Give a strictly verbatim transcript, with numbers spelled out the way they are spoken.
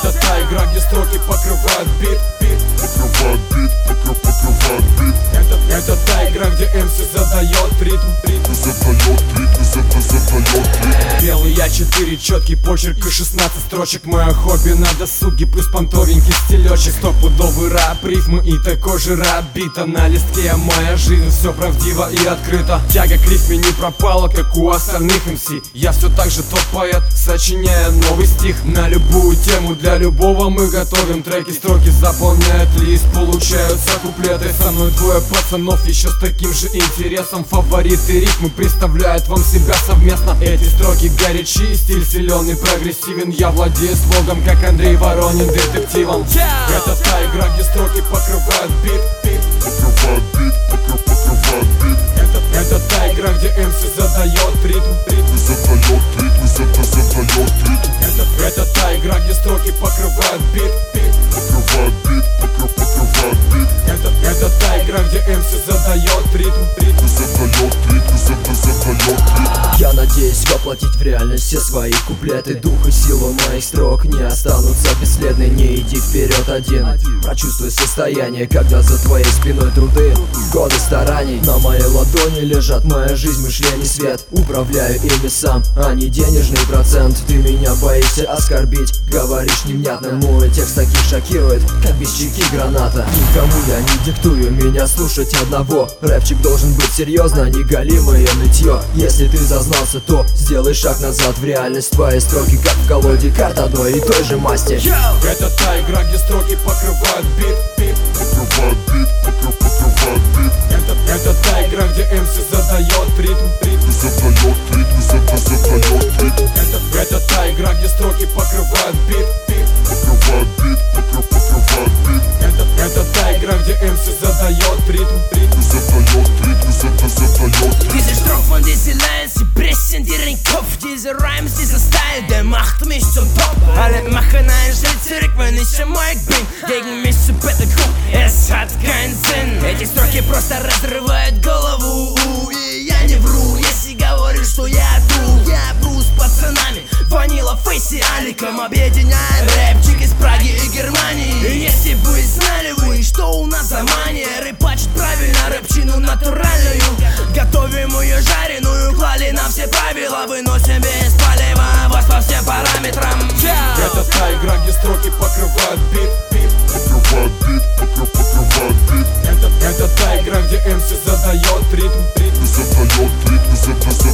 Это та игра, где строки покрывают бит, бит, покрывает бит, покрыв, покрывает бит. Это, это та игра, где эм си задает ритм, ритм. Задает ритм, зада, задает ритм. Белый я четыре, четкий почерк и шестнадцать строчек. Мое хобби на досуге, плюс понтовенький стилечек. Стопудовый рэп, рифмы и такой же рэп бита. На листке моя жизнь, все правдиво и открыто. Тяга к рифме не пропала, как у остальных эм си. Я все так же тот поэт, сочиняя новый стих. На любую тему, для любого мы готовим треки. Строки заполняют лист, получаются куплеты. Со мной двое пацанов еще с таким же интересом. Фавориты рифмы представляют вам себя совместно. Эти строки горячи, стиль силен и прогрессивен. Я владею слогом, как Андрей Воронин, детективом. yeah! Это та игра, где строки покрывают бит, бит, покрывает бит, покрыв, покрывает бит. Это, это та игра, где эм си задает ритм, ритм. Задает ритм, зада, задает ритм. Это, это та игра, где строки покрывают бит, бит, покрывает бит, покрыв, покрывает бит. Это, это та игра, где эм си задает ритм, ритм. Задает ритм, зада, задает ритм. Я надеюсь воплотить в реальность все свои куплеты. Дух и сила моих строк не останутся бесследны. Не иди вперед один, прочувствуй состояние, когда за твоей спиной труды, годы стараний. На моей ладони лежат моя жизнь, мышление, свет. Управляю ими сам, а не денежный процент. Ты меня боишься оскорбить, говоришь невнятно. Мой текст таких шокирует, как без чеки граната. Никому я не диктую меня слушать одного. Рэпчик должен быть серьезно, не голимое нытье. Если ты зазнался, то сделай шаг назад в реальность. Твои строки как в колоде карт одной и той же масти. Это та игра, где строки покрывают бит, бит, покрывает бит, покрыв, покрывает бит. Это, это та игра, где эм си задает ритм, ритм. Задает ритм, зада, задает ритм. Это, это та игра, где строки покрывают бит, бит, покрывает бит, покрыв, покрывает бит. Это, это та игра, где эм си задает ритм, ритм. Задает ритм, зада, задает ритm. Diese Strophen, diese Lines, sie brechen dir den Kopf. Diese Rhymes, dieser Style, der macht mich zum Top. Alle machen einen Schritt zurück, wenn ich am Mic bin. Gegen mich zu betteln, es hat keinen Sinn. Эти строки просто разрывают голову. И я не вру, если говорю, что я тру. Я вру с пацанами, Ванила, Фейси, Аликом. Объединяем рэпчик из Праги и Германии. И если бы знали вы, что у нас за мания рэпачить правильно, рэпчину натуральную. Готовим ее жареную, клали на все правила. Выносим без палева вас по всем параметрам. Это та игра, где строки покрывают бит, бит, покрывает бит, покрыв, покрывает бит. Это, это та игра, где эм си задает ритм, ритм.